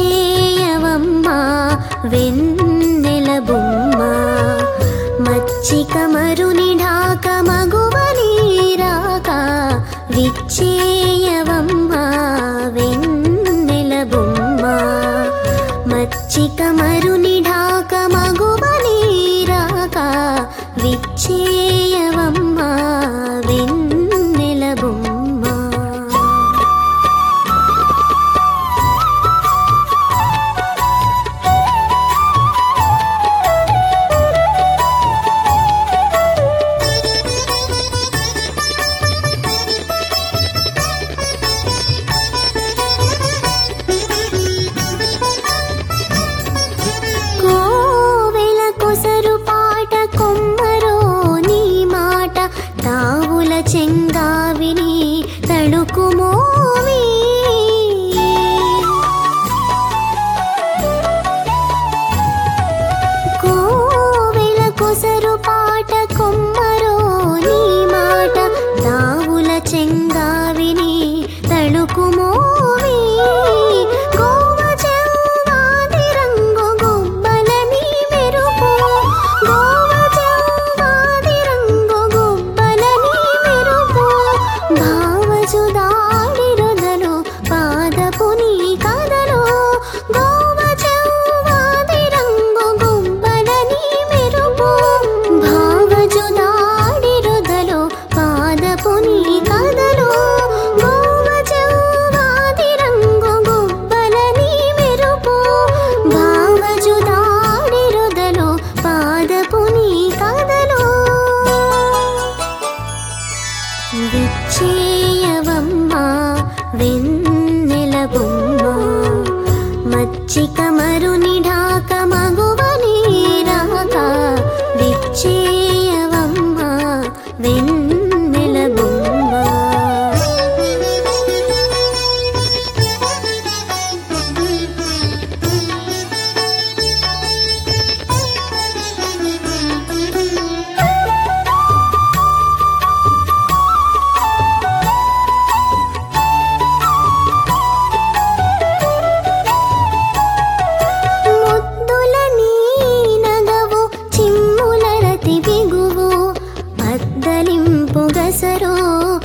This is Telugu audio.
విచ్చేయవమ్మా వెన్నెల బొమ్మ మచ్చిక మరుని ఢాక మగువ నీరాక విచ్చేయవమ్మా వెన్నెల బొమ్మ మచ్చిక మరుని ఢాక మగువ నీరాక విచ్చేయవమ్మా వెన్నెల బొమ్మ చెంగావిని తడుకుమోవి కోవెల కొసరు పాట కొమ్మరో నీ మాట దావుల చెంగావిని తడుకుమోవి గోవ చెవ్వాది రంగు గుబ్బలని మెరుపు గోవ చెవ్వాది రంగు గుబ్బలని భావజుదాడి రుదలు పాదపు నీ కదలు గోవ చెవ్వాది రంగు గుబ్బలని మెరుపు భావజుదాడి రుదలు పాదపు నీ కదలు గోవ చెవ్వాది రంగు గుబ్బలని మెరుపు భావజుదాడి రుదలు పాదపు నీ కదలు విచ్చేయవమ్మా వెన్నెల బొమ్మ మచ్చిక మరుని ఢాక మగువ నీరాక విచ్చేయవమ్మా వెన్నెల బొమ్మ పొగసరో